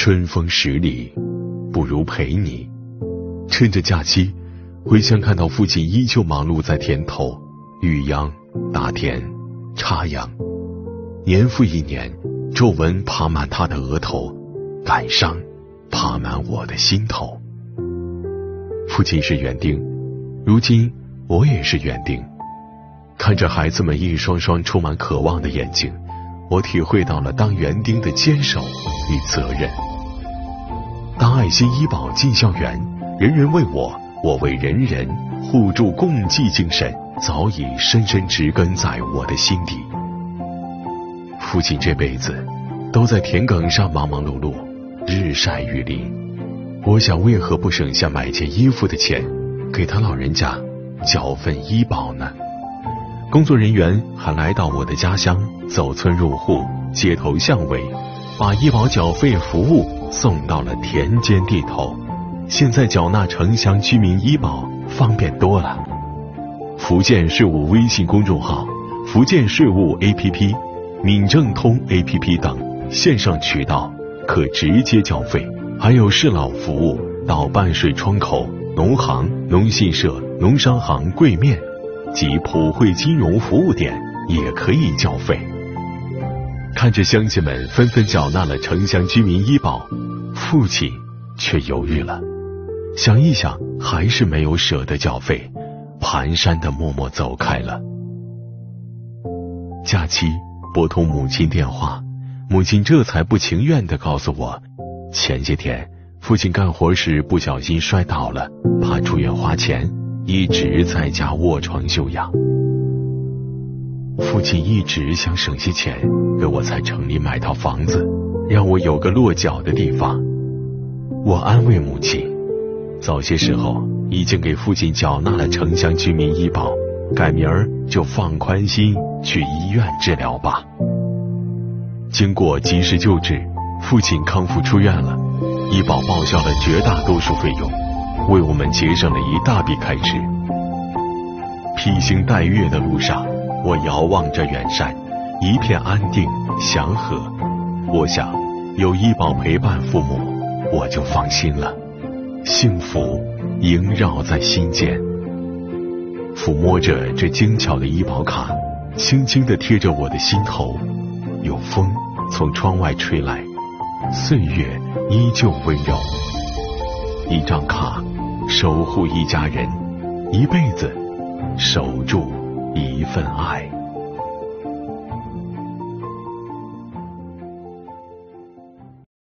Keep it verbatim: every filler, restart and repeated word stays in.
春风十里，不如陪你。趁着假期，回乡看到父亲依旧忙碌在田头，育秧、打田、插秧，年复一年，皱纹爬满他的额头，感伤爬满我的心头。父亲是园丁，如今我也是园丁。看着孩子们一双双充满渴望的眼睛，我体会到了当园丁的坚守与责任。当爱心医保进校园，人人为我，我为人人，互助共济精神早已深深植根在我的心底。父亲这辈子都在田埂上忙忙碌碌，日晒雨淋，我想为何不省下买件衣服的钱，给他老人家缴份医保呢？工作人员还来到我的家乡，走村入户，街头巷尾，把医保缴费服务送到了田间地头。现在缴纳城乡居民医保方便多了。福建税务微信公众号、福建税务 A P P、闽政通 A P P 等线上渠道可直接缴费，还有适老服务到办税窗口、农行、农信社、农商行柜面及普惠金融服务点也可以缴费。看着乡亲们纷纷缴纳了城乡居民医保，父亲却犹豫了，想一想还是没有舍得缴费，蹒跚地默默走开了。假期拨通母亲电话，母亲这才不情愿地告诉我，前些天父亲干活时不小心摔倒了，怕住院花钱，一直在家卧床休养。父亲一直想省些钱，给我在城里买套房子，让我有个落脚的地方。我安慰母亲，早些时候已经给父亲缴纳了城乡居民医保，改明儿就放宽心去医院治疗吧。经过及时救治，父亲康复出院了，医保报销了绝大多数费用，为我们节省了一大笔开支。披星戴月的路上，我遥望着远山，一片安定祥和。我想有医保陪伴父母，我就放心了，幸福萦绕在心间。抚摸着这精巧的医保卡，轻轻地贴着我的心头，有风从窗外吹来，岁月依旧温柔。一张卡，守护一家人，一辈子守住一份爱。